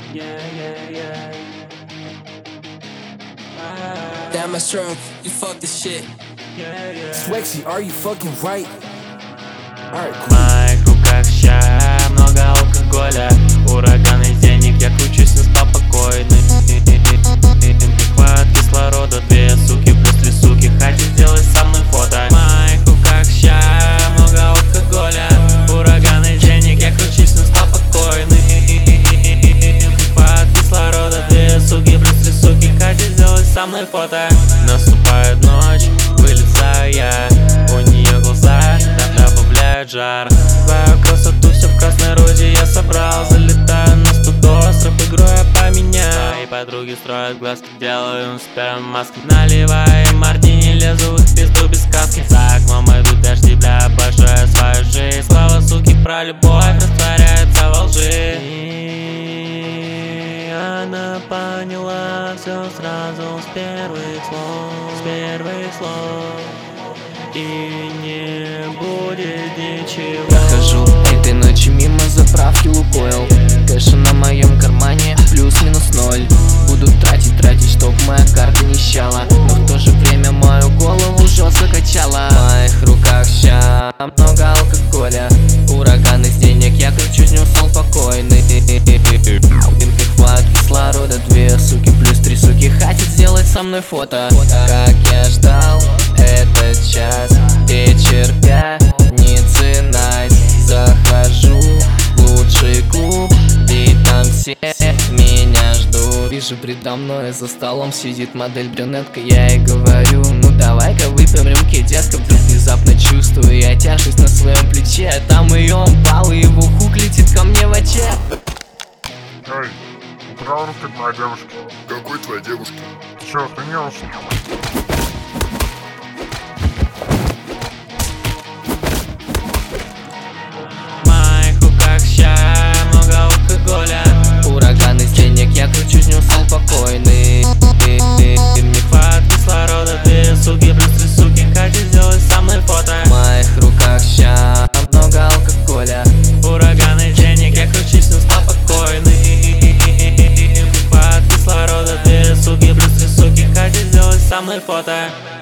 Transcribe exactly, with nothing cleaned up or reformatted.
Damn, Astro, you fuck this shit. Swexy, are you fucking right? Alright, В моих руках ща много алкоголя, ураган из денег, я кручусь, но спал покойный. Прихват кислорода, две суки плюс три суки, хотят сделать со мной фото. В моих руках ща много алкоголя, ураган из денег, я кручусь, но спал покойный. Прихват кислорода, две суки плюс три суки, хотят сделать со мной фото. Наступает ночь, вылезаю я, у нее глаза добавляют жар. Свою красоту все в красной розе я собрал, залетаю на студос, рэп игрой я поменял. Мои подруги строят глазки, делаю им с первым маски, наливаю мартини, лезу в их пизду без сказки. За окном идут дожди, бля, обожаю свою жизнь. Слова суки про любовь растворяется во лжи. И она поняла все сразу с первых слов, с первых слов. И не будет ничего. Я хожу этой ночью мимо заправки Лукойл. Кэша на моем кармане плюс-минус ноль. Буду тратить, тратить, чтоб моя карта не щала, но в то же время мою голову жестко качала. В моих руках ща много алкоголя, ураган из денег, я кричусь, не уснул покойный. Хват кислорода, две суки плюс три суки, хотят сделать со мной фото. Как я ждал этот час, вечер пятницы, найс. Захожу в лучший клуб, и там все меня ждут. Вижу, предо мной за столом сидит модель брюнетка, я ей говорю: ну давай-ка выпьем рюмки, детка. Вдруг внезапно чувствую я тяжесть на своем плече, а там ее упал, и его хук летит ко мне в оче. Эй, украл руки от моей девушки. Какой твоей девушки? Ты чё, охренел, что ли? В моих руках ща много алкоголя, ураган из денег, я кручусь, не уснул покойный. не хват кислорода, две суки плюс три суки, хотят сделать со мной фото. В моих руках ща много алкоголя, ураган из денег, я кручусь, но спал покойный. Не хват кислорода, две суки плюс три суки, хотят сделать со мной фото.